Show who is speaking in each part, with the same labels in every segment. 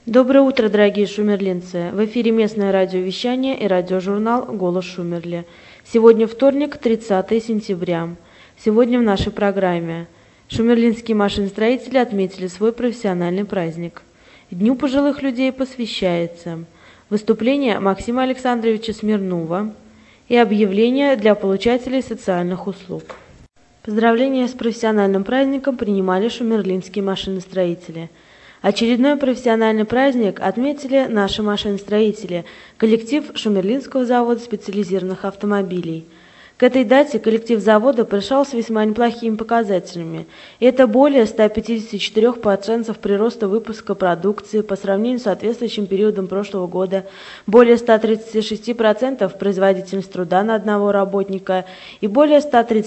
Speaker 1: Доброе утро, дорогие шумерлинцы! В эфире местное радиовещание и радиожурнал «Голос Шумерли». Сегодня вторник, 30 сентября. Сегодня в нашей программе шумерлинские машиностроители отметили свой профессиональный праздник. Дню пожилых людей посвящается выступление Максима Александровича Смирнова и объявление для получателей социальных услуг. Поздравления с профессиональным праздником принимали шумерлинские машиностроители. Очередной профессиональный праздник отметили наши машиностроители, коллектив Шумерлинского завода специализированных автомобилей. К этой дате коллектив завода пришел с весьма неплохими показателями. Это более 154% прироста выпуска продукции по сравнению с соответствующим периодом прошлого года, более 136% производительность труда на одного работника и более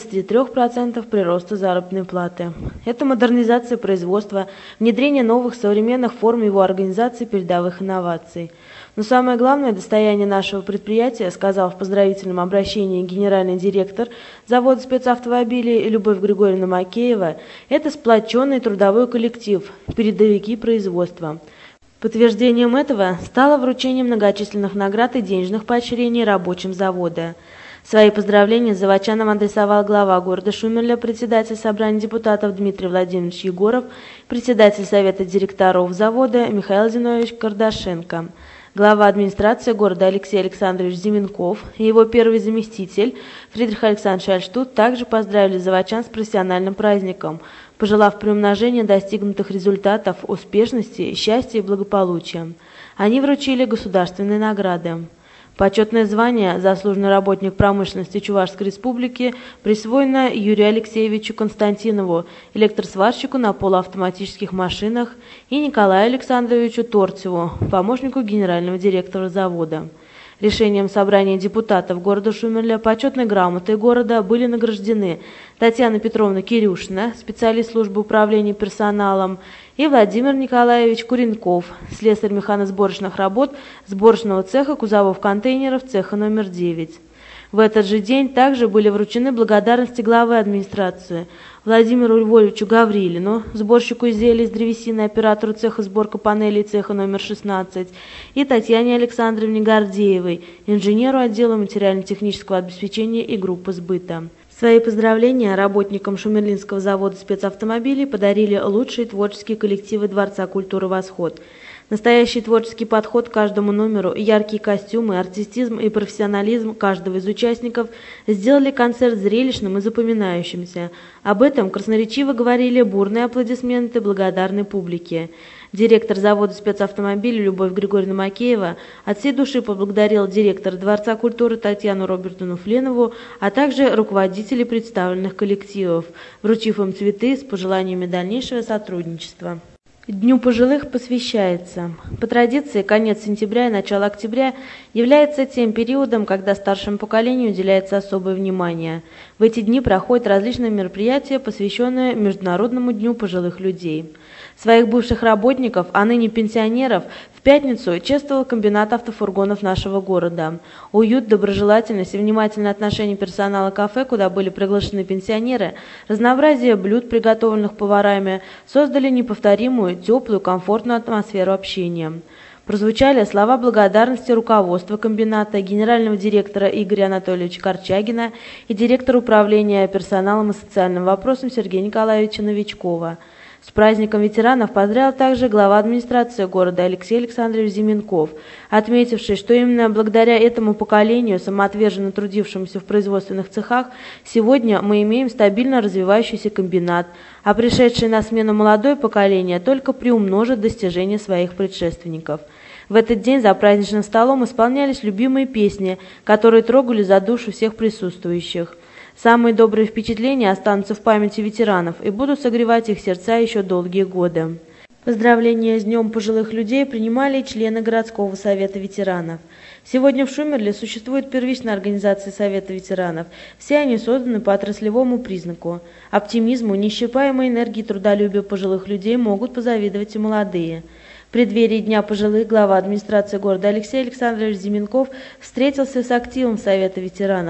Speaker 1: 133% прироста заработной платы. Это модернизация производства, внедрение новых современных форм его организации передовых инноваций. Но самое главное достояние нашего предприятия, сказал в поздравительном обращении генеральный директор завода спецавтомобилей Любовь Григорьевна Макеева, это сплоченный трудовой коллектив, передовики производства. Подтверждением этого стало вручение многочисленных наград и денежных поощрений рабочим завода. Свои поздравления заводчанам адресовал глава города Шумерля, председатель собрания депутатов Дмитрий Владимирович Егоров, председатель совета директоров завода Михаил Зиновьевич Кардашенко. Глава администрации города Алексей Александрович Зименков и его первый заместитель Фридрих Александрович Альштут также поздравили заводчан с профессиональным праздником, пожелав приумножения достигнутых результатов, успешности, счастья и благополучия. Они вручили государственные награды. Почетное звание «Заслуженный работник промышленности Чувашской Республики» присвоено Юрию Алексеевичу Константинову, электросварщику на полуавтоматических машинах, и Николаю Александровичу Торцеву, помощнику генерального директора завода. Решением собрания депутатов города Шумерля почетной грамотой города были награждены Татьяна Петровна Кирюшина, специалист службы управления персоналом, и Владимир Николаевич Куренков, слесарь механосборочных работ сборочного цеха кузовов контейнеров цеха номер 9. В этот же день также были вручены благодарности главы администрации Владимиру Львовичу Гаврилину, сборщику изделий из древесины, оператору цеха сборка панелей цеха номер 16, и Татьяне Александровне Гордеевой, инженеру отдела материально-технического обеспечения и группы сбыта. Свои поздравления работникам Шумерлинского завода спецавтомобилей подарили лучшие творческие коллективы Дворца культуры «Восход». Настоящий творческий подход к каждому номеру, яркие костюмы, артистизм и профессионализм каждого из участников сделали концерт зрелищным и запоминающимся. Об этом красноречиво говорили бурные аплодисменты благодарной публики. Директор завода спецавтомобилей Любовь Григорьевна Макеева от всей души поблагодарил директора Дворца культуры Татьяну Робертовну Фленову, а также руководителей представленных коллективов, вручив им цветы с пожеланиями дальнейшего сотрудничества. Дню пожилых посвящается. По традиции, конец сентября и начало октября является тем периодом, когда старшему поколению уделяется особое внимание. В эти дни проходят различные мероприятия, посвященные Международному дню пожилых людей. Своих бывших работников, а ныне пенсионеров, в пятницу чествовал комбинат автофургонов нашего города. Уют, доброжелательность и внимательное отношение персонала кафе, куда были приглашены пенсионеры, разнообразие блюд, приготовленных поварами, создали неповторимую, теплую, комфортную атмосферу общения. Прозвучали слова благодарности руководства комбината, генерального директора Игоря Анатольевича Корчагина и директора управления персоналом и социальным вопросом Сергея Николаевича Новичкова. С праздником ветеранов поздравил также глава администрации города Алексей Александрович Зименков, отметивший, что именно благодаря этому поколению, самоотверженно трудившемуся в производственных цехах, сегодня мы имеем стабильно развивающийся комбинат, а пришедшее на смену молодое поколение только приумножит достижения своих предшественников. В этот день за праздничным столом исполнялись любимые песни, которые трогали за душу всех присутствующих. Самые добрые впечатления останутся в памяти ветеранов и будут согревать их сердца еще долгие годы. Поздравления с Днем пожилых людей принимали члены городского совета ветеранов. Сегодня в Шумерле существует первичная организация Совета ветеранов. Все они созданы по отраслевому признаку. Оптимизму, неисчерпаемой энергии трудолюбия пожилых людей могут позавидовать и молодые. В преддверии Дня пожилых глава администрации города Алексей Александрович Зименков встретился с активом Совета ветеранов,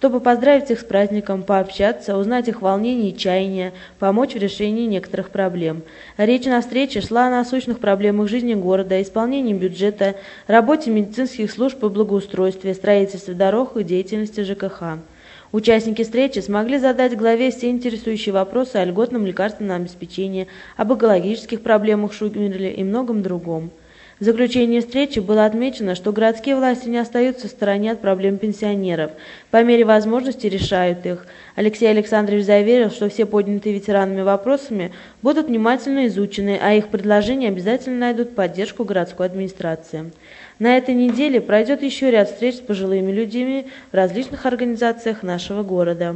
Speaker 1: чтобы поздравить их с праздником, пообщаться, узнать их волнения и чаяния, помочь в решении некоторых проблем. Речь на встрече шла о насущных проблемах жизни города, исполнении бюджета, работе медицинских служб и благоустройстве, строительстве дорог и деятельности ЖКХ. Участники встречи смогли задать главе все интересующие вопросы о льготном лекарственном обеспечении, об экологических проблемах Шумерли и многом другом. В заключении встречи было отмечено, что городские власти не остаются в стороне от проблем пенсионеров, по мере возможности решают их. Алексей Александрович заверил, что все поднятые ветеранами вопросами будут внимательно изучены, а их предложения обязательно найдут поддержку городской администрации. На этой неделе пройдет еще ряд встреч с пожилыми людьми в различных организациях нашего города.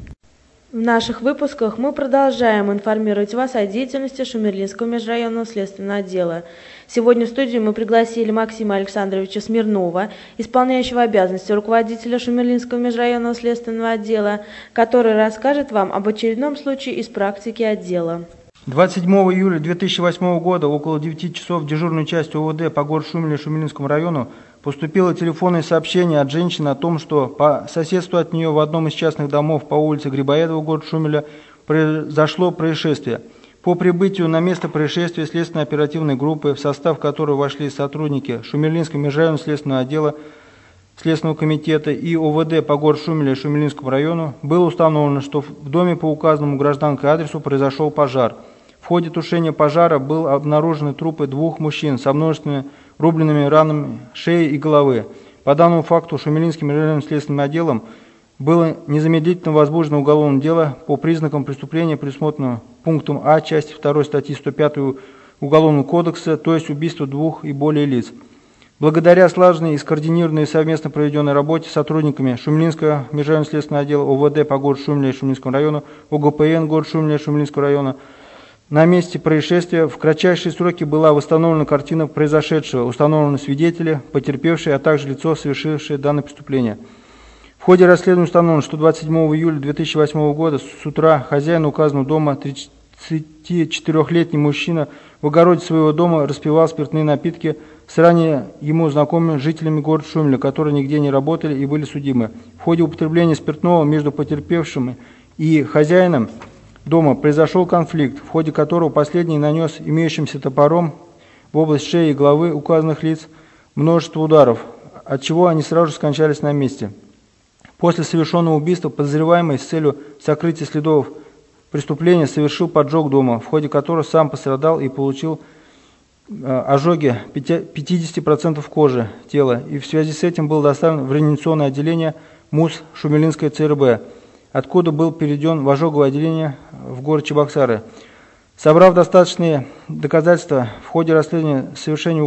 Speaker 1: В наших выпусках мы продолжаем информировать вас о деятельности Шумерлинского межрайонного следственного отдела. Сегодня в студию мы пригласили Максима Александровича Смирнова, исполняющего обязанности руководителя Шумерлинского межрайонного следственного отдела, который расскажет вам об очередном случае из практики отдела.
Speaker 2: 27 июля 2008 года около 9 часов в дежурную часть ОВД по городу Шумерле Шумерлинскому району поступило телефонное сообщение от женщины о том, что по соседству от нее в одном из частных домов по улице Грибоедова города Шумерля произошло происшествие. По прибытию на место происшествия следственной оперативной группы, в состав которой вошли сотрудники Шумерлинского межрайонного следственного отдела, Следственного комитета и ОВД по городу Шумерле Шумерлинскому району, было установлено, что в доме по указанному гражданкой адресу произошел пожар. В ходе тушения пожара были обнаружены трупы двух мужчин со множественными рубленными ранами шеи и головы. По данному факту Шумерлинским межрайонным следственным отделом было незамедлительно возбуждено уголовное дело по признакам преступления, предусмотренного пунктом А части 2 статьи 105 Уголовного кодекса, то есть убийство двух и более лиц. Благодаря слаженной и скоординированной совместно проведенной работе сотрудниками Шумерлинского межрайонного следственного отдела ОВД по городу Шумерле Шумерлинскому району, ОГПН города Шумерле Шумерлинского района, на месте происшествия в кратчайшие сроки была восстановлена картина произошедшего, установлены свидетели, потерпевшие, а также лицо, совершившее данное преступление. В ходе расследования установлено, что 27 июля 2008 года с утра хозяин указанного дома, 34-летний мужчина, в огороде своего дома распивал спиртные напитки с ранее ему знакомыми жителями города Шумерля, которые нигде не работали и были судимы. В ходе употребления спиртного между потерпевшим и хозяином дома произошел конфликт, в ходе которого последний нанес имеющимся топором в область шеи и головы указанных лиц множество ударов, от чего они сразу же скончались на месте. После совершенного убийства подозреваемый с целью сокрытия следов преступления совершил поджог дома, в ходе которого сам пострадал и получил ожоги 50% кожи тела, и в связи с этим был доставлен в реанимационное отделение МУС Шумерлинское ЦРБ, откуда был переведен в ожоговое отделение в город Чебоксары. Собрав достаточные доказательства в ходе расследования совершения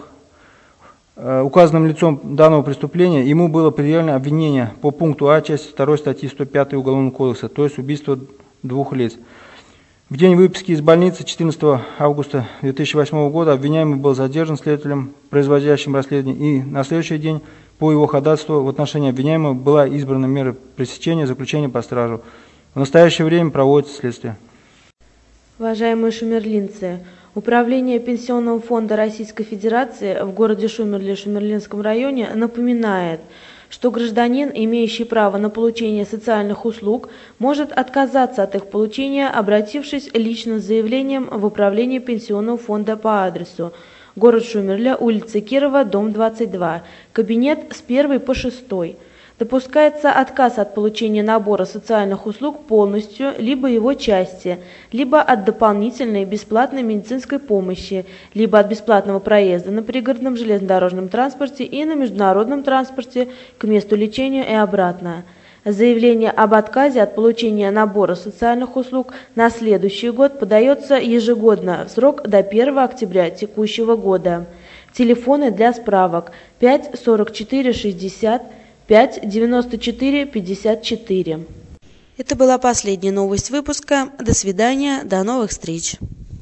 Speaker 2: указанным лицом данного преступления, ему было предъявлено обвинение по пункту А части 2 статьи 105 Уголовного кодекса, то есть убийство двух лиц. В день выписки из больницы 14 августа 2008 года обвиняемый был задержан следователем, производящим расследование, и на следующий день по его ходатайству в отношении обвиняемого была избрана мера пресечения заключения под стражу. В настоящее время проводится следствие.
Speaker 1: Уважаемые шумерлинцы, Управление Пенсионного фонда Российской Федерации в городе Шумерле Шумерлинском районе напоминает, что гражданин, имеющий право на получение социальных услуг, может отказаться от их получения, обратившись лично с заявлением в Управление Пенсионного фонда по адресу: город Шумерля, улица Кирова, дом 22, кабинет с 1 по 6. Допускается отказ от получения набора социальных услуг полностью, либо его части, либо от дополнительной бесплатной медицинской помощи, либо от бесплатного проезда на пригородном железнодорожном транспорте и на международном транспорте к месту лечения и обратно. Заявление об отказе от получения набора социальных услуг на следующий год подается ежегодно в срок до 1 октября текущего года. Телефоны для справок 5 44 60 5 94 54. Это была последняя новость выпуска. До свидания, до новых встреч.